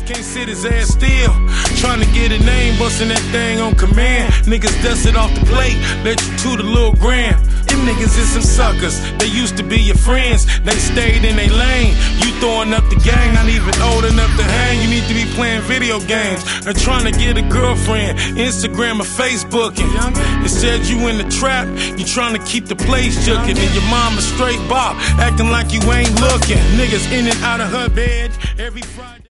can't sit his ass still. Trying to get a name, busting that thing on command. Niggas dust it off the plate, let you to the little gram. Them niggas is some suckers, they used to be your friends. They stayed in their lane, you throwing up the gang. Not even old enough to hang, you need to be playing video games or trying to get a girlfriend, Instagram or Facebooking. Instead you in the trap, you trying to keep the place juking. And your mama straight bop, acting like you ain't looking. Niggas in and out of her bed every Friday.